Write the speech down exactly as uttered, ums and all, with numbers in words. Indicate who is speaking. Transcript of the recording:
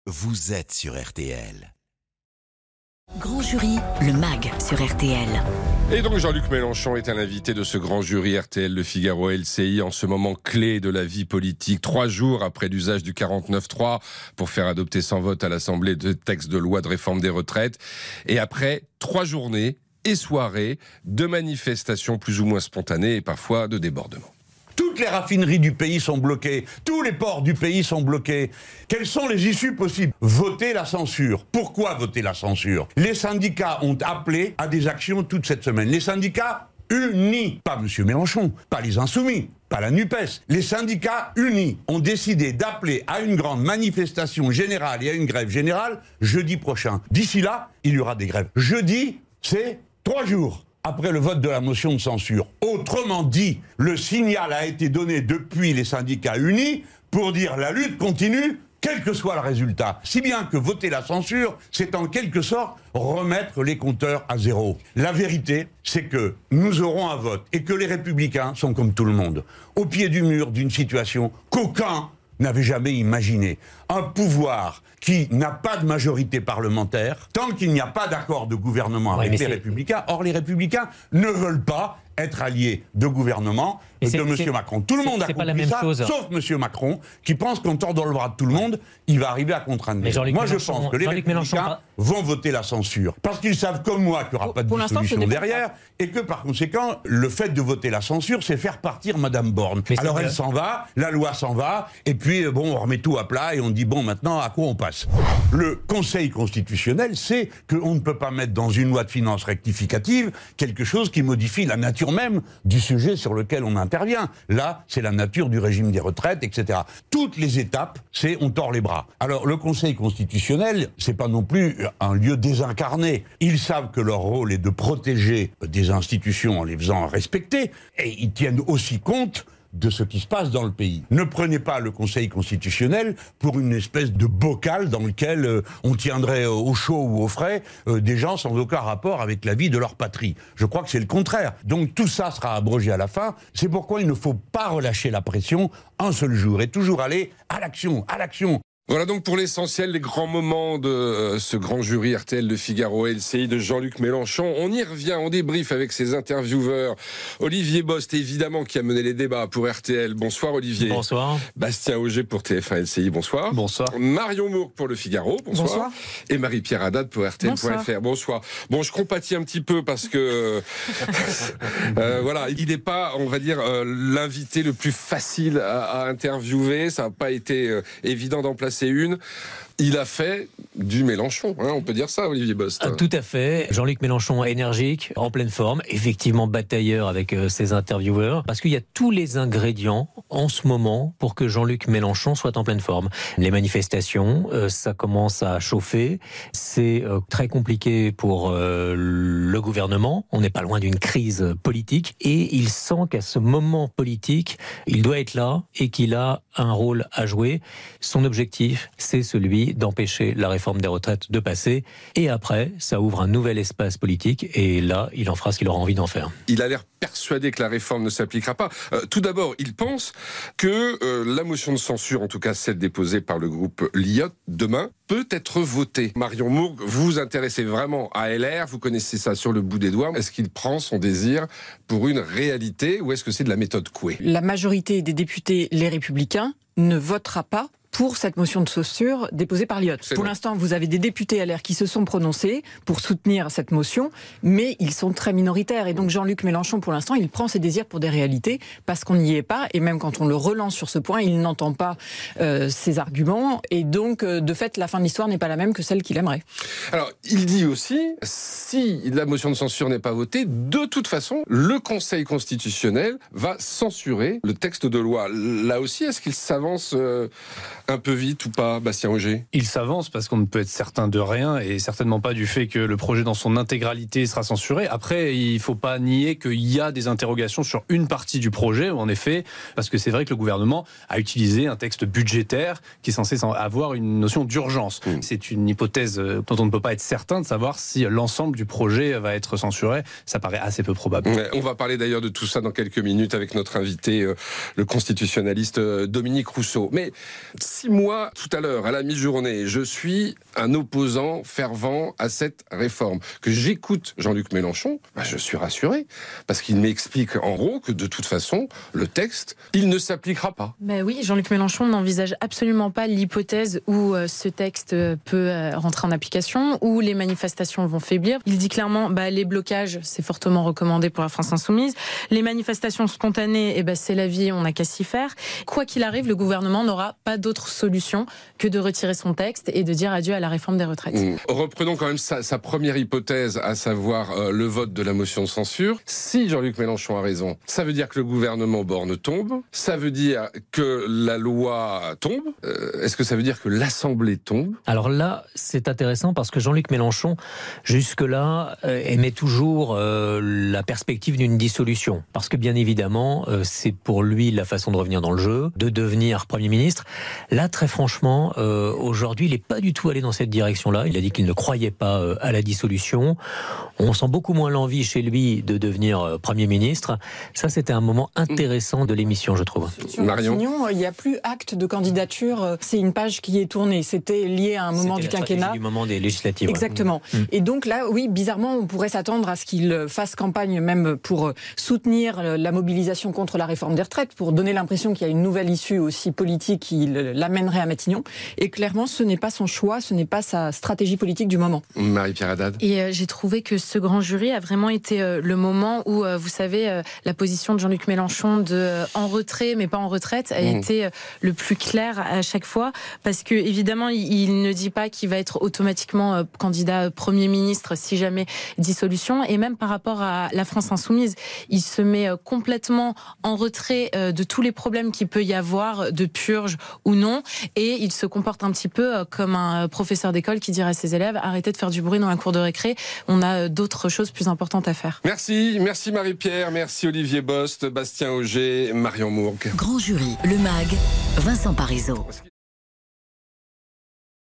Speaker 1: Vous êtes sur R T L.
Speaker 2: Grand Jury, le M A G sur R T L.
Speaker 3: Et donc Jean-Luc Mélenchon est un invité de ce grand jury R T L, Le Figaro, L C I, en ce moment clé de la vie politique. Trois jours après l'usage du quarante-neuf trois pour faire adopter sans vote à l'Assemblée de textes de loi de réforme des retraites. Et après trois journées et soirées de manifestations plus ou moins spontanées et parfois de débordements.
Speaker 4: Toutes les raffineries du pays sont bloquées. Tous les ports du pays sont bloqués. Quelles sont les issues possibles ? Voter la censure. Pourquoi voter la censure ? Les syndicats ont appelé à des actions toute cette semaine. Les syndicats unis. Pas M. Mélenchon, pas les Insoumis, pas la NUPES. Les syndicats unis ont décidé d'appeler à une grande manifestation générale et à une grève générale jeudi prochain. D'ici là, il y aura des grèves. Jeudi, c'est trois jours après le vote de la motion de censure. Autrement dit, le signal a été donné depuis les syndicats unis pour dire la lutte continue, quel que soit le résultat. Si bien que voter la censure, c'est en quelque sorte remettre les compteurs à zéro. La vérité, c'est que nous aurons un vote et que les Républicains sont comme tout le monde, au pied du mur d'une situation qu'aucun n'avait jamais imaginé. Un pouvoir qui n'a pas de majorité parlementaire, tant qu'il n'y a pas d'accord de gouvernement avec ouais, les Républicains. Or, les Républicains ne veulent pas être alliés de gouvernement et de M. Macron. Tout le monde a compris ça, chose. Sauf M. Macron, qui pense qu'en tordant le bras de tout le monde, il va arriver à contraindre. Moi, je pense que les Républicains vont voter la censure. Parce qu'ils savent, comme moi, qu'il n'y aura pas de dissolution derrière, et que, par conséquent, le fait de voter la censure, c'est faire partir Mme Borne. Mais alors, elle s'en va, la loi s'en va, et puis, bon, on remet tout à plat, et on dit, bon, maintenant, à quoi on passe ? Le Conseil constitutionnel sait qu'on ne peut pas mettre dans une loi de finances rectificative quelque chose qui modifie la nature même du sujet sur lequel on intervient. Là, c'est la nature du régime des retraites, et cetera. Toutes les étapes, c'est on tord les bras. Alors, le Conseil constitutionnel, c'est pas non plus un lieu désincarné. Ils savent que leur rôle est de protéger des institutions en les faisant respecter, et ils tiennent aussi compte de ce qui se passe dans le pays. Ne prenez pas le Conseil constitutionnel pour une espèce de bocal dans lequel euh, on tiendrait euh, au chaud ou au frais euh, des gens sans aucun rapport avec la vie de leur patrie. Je crois que c'est le contraire. Donc tout ça sera abrogé à la fin. C'est pourquoi il ne faut pas relâcher la pression un seul jour et toujours aller à l'action, à l'action.
Speaker 3: Voilà donc pour l'essentiel les grands moments de euh, ce grand jury R T L, Le Figaro, L C I de Jean-Luc Mélenchon. On y revient, on débriefe avec ses intervieweurs. Olivier Bost, évidemment, qui a mené les débats pour R T L. Bonsoir Olivier.
Speaker 5: Bonsoir.
Speaker 3: Bastien Auger pour T F un L C I. Bonsoir.
Speaker 5: Bonsoir.
Speaker 3: Marion Mourgue pour Le Figaro. Bonsoir. Bonsoir. Et Marie-Pierre Haddad pour R T L point F R. Bonsoir. Bonsoir. Bon, je compatis un petit peu parce que euh, voilà, il n'est pas, on va dire, euh, l'invité le plus facile à, à interviewer. Ça n'a pas été euh, évident d'en placer une. Il a fait du Mélenchon, hein, on peut dire ça, Olivier Bost.
Speaker 5: Ah, tout à fait. Jean-Luc Mélenchon énergique, en pleine forme, effectivement batailleur avec euh, ses intervieweurs, parce qu'il y a tous les ingrédients en ce moment pour que Jean-Luc Mélenchon soit en pleine forme. Les manifestations, euh, ça commence à chauffer, c'est euh, très compliqué pour euh, le gouvernement, on n'est pas loin d'une crise politique, et il sent qu'à ce moment politique, il doit être là et qu'il a un rôle à jouer. Son objectif, c'est celui d'empêcher la réforme des retraites de passer. Et après, ça ouvre un nouvel espace politique. Et là, il en fera ce qu'il aura envie d'en faire.
Speaker 3: Il a l'air persuadé que la réforme ne s'appliquera pas. Euh, tout d'abord, il pense que euh, la motion de censure, en tout cas celle déposée par le groupe L I O T, demain, peut être votée. Marion Mourgue, vous vous intéressez vraiment à L R, vous connaissez ça sur le bout des doigts. Est-ce qu'il prend son désir pour une réalité ou est-ce que c'est de la méthode Coué ?
Speaker 6: La majorité des députés, les Républicains, ne votera pas pour cette motion de censure déposée par l'I O T. Pour bon. l'instant, vous avez des députés L R qui se sont prononcés pour soutenir cette motion, mais ils sont très minoritaires. Et donc Jean-Luc Mélenchon, pour l'instant, il prend ses désirs pour des réalités parce qu'on n'y est pas. Et même quand on le relance sur ce point, il n'entend pas euh, ses arguments. Et donc, euh, de fait, la fin de l'histoire n'est pas la même que celle qu'il aimerait.
Speaker 3: Alors, il dit aussi, si la motion de censure n'est pas votée, de toute façon, le Conseil constitutionnel va censurer le texte de loi. Là aussi, est-ce qu'il s'avance euh, un peu vite ou pas, Bastien Auger ?
Speaker 7: Il s'avance parce qu'on ne peut être certain de rien et certainement pas du fait que le projet dans son intégralité sera censuré. Après, il ne faut pas nier qu'il y a des interrogations sur une partie du projet, en effet, parce que c'est vrai que le gouvernement a utilisé un texte budgétaire qui est censé avoir une notion d'urgence. Mmh. C'est une hypothèse dont on ne peut pas être certain de savoir si l'ensemble du projet va être censuré. Ça paraît assez peu probable.
Speaker 3: Ouais, on va parler d'ailleurs de tout ça dans quelques minutes avec notre invité, euh, le constitutionnaliste euh, Dominique Rousseau. Mais si moi, tout à l'heure, à la mi-journée, je suis un opposant fervent à cette réforme, que j'écoute Jean-Luc Mélenchon, bah, je suis rassuré, parce qu'il m'explique en gros que de toute façon, le texte, il ne s'appliquera pas.
Speaker 8: Ben oui, Jean-Luc Mélenchon n'envisage absolument pas l'hypothèse où euh, ce texte peut euh, rentrer en application, où les manifestations vont faiblir. Il dit clairement, bah, les blocages, c'est fortement recommandé pour la France Insoumise. Les manifestations spontanées, eh ben, c'est la vie, on n'a qu'à s'y faire. Quoi qu'il arrive, le gouvernement n'aura pas d'autre solution que de retirer son texte et de dire adieu à la réforme des retraites.
Speaker 3: Mmh. Reprenons quand même sa, sa première hypothèse, à savoir euh, le vote de la motion de censure. Si Jean-Luc Mélenchon a raison, ça veut dire que le gouvernement Borne tombe, ça veut dire que la loi tombe, euh, est-ce que ça veut dire que l'Assemblée tombe?
Speaker 5: Alors là, c'est intéressant parce que Jean-Luc Mélenchon, jusque-là, euh, émet toujours euh, la perspective d'une dissolution. Parce que bien évidemment, euh, c'est pour lui la façon de revenir dans le jeu, de devenir Premier ministre. Là, très franchement, euh, aujourd'hui, il n'est pas du tout allé dans cette direction-là. Il a dit qu'il ne croyait pas euh, à la dissolution. On sent beaucoup moins l'envie chez lui de devenir euh, Premier ministre. Ça, c'était un moment intéressant de l'émission, je trouve.
Speaker 6: Sur Matignon, il n'y a plus acte de candidature. C'est une page qui est tournée. C'était lié à un moment du quinquennat.
Speaker 5: Du moment des législatives.
Speaker 6: Exactement.
Speaker 5: Ouais.
Speaker 6: Et donc là, oui, bizarrement, on pourrait s'attendre à ce qu'il fasse campagne même pour soutenir la mobilisation contre la réforme des retraites, pour donner l'impression qu'il y a une nouvelle issue aussi politique qui l'amènerait à Matignon. Et clairement, ce n'est pas son choix, ce n'est pas sa stratégie politique du moment.
Speaker 3: Marie-Pierre Haddad.
Speaker 8: Et euh, j'ai trouvé que ce grand jury a vraiment été euh, le moment où, euh, vous savez, euh, la position de Jean-Luc Mélenchon de euh, en retrait, mais pas en retraite, a mmh. été euh, le plus clair à chaque fois. Parce que, évidemment, il, il ne dit pas qu'il va être automatiquement euh, candidat Premier ministre si jamais dissolution. Et même par rapport à la France Insoumise, il se met euh, complètement en retrait euh, de tous les problèmes qu'il peut y avoir, de purge ou non. Et il se comporte un petit peu euh, comme un professeur d'école qui dirait à ses élèves « Arrêtez de faire du bruit dans la cour de récré, on a euh, d'autres choses plus importantes à faire ».
Speaker 3: Merci, merci Marie-Pierre, merci Olivier Bost, Bastien Auger, Marion Mourgue.
Speaker 2: Grand jury, le MAG, Vincent Parisot.